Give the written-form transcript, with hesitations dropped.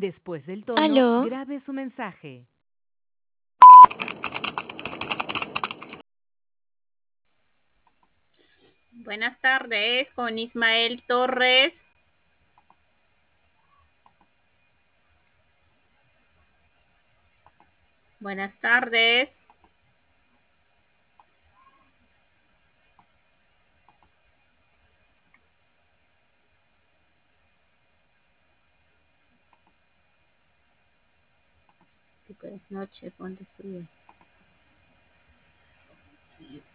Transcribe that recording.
Después del tono, Aló. grabe su mensaje. Buenas tardes, con Ismael Torres. Buenas tardes. Buenas noches, ¿dónde estoy?